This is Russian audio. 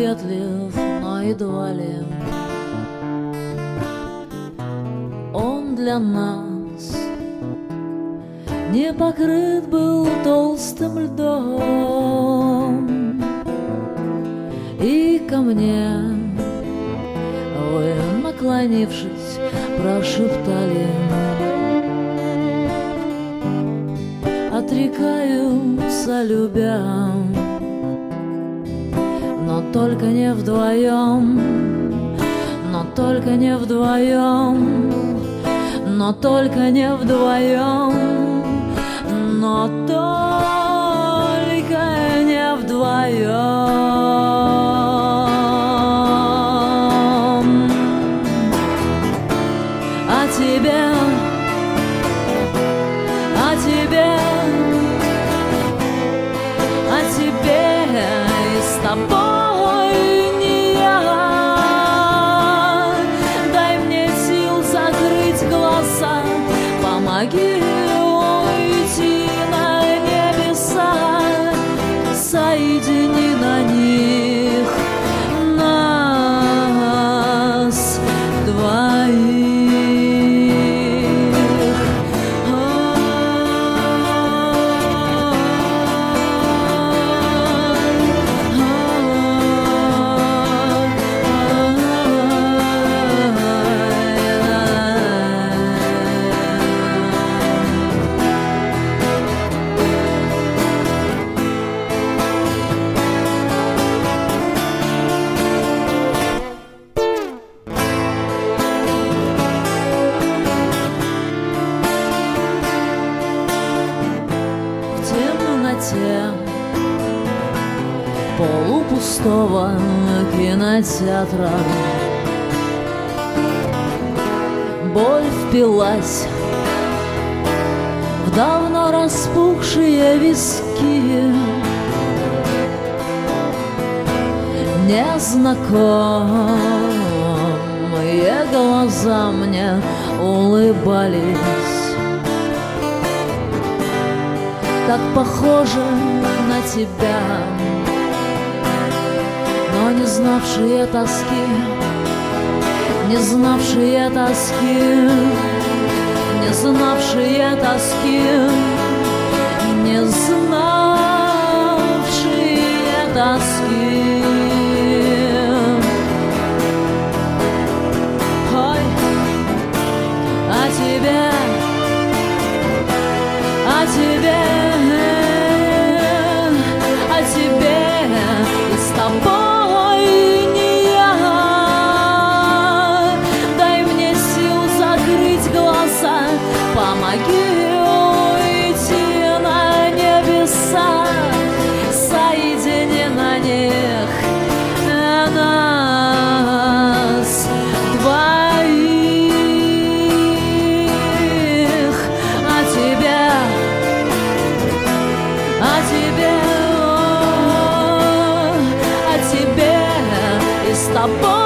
приветлив, но едва ли он для нас не покрыт был толстым льдом. И ко мне вы, наклонившись, прошептали: отрекаются, любя, но только не вдвоем, но только не вдвоем, но только не вдвоем, но только не вдвоем. А тебе, а тебе, а тебе и с тобой не я. Дай мне сил закрыть глаза, помоги уйти на небеса, соедини на них нас двоих. Полупустого кинотеатра боль впилась в давно распухшие виски. Незнакомые глаза мне улыбались, так похоже на тебя, но не знавшие тоски, не знавшие тоски, не знавшие тоски, не знавшие тоски. Ой, а тебе, а тебе, а тебе и с тобой не я. Дай мне сил закрыть глаза, помоги уйти на небеса, соедини на них нас двоих. А тебе, а тебе, а тебе и с тобой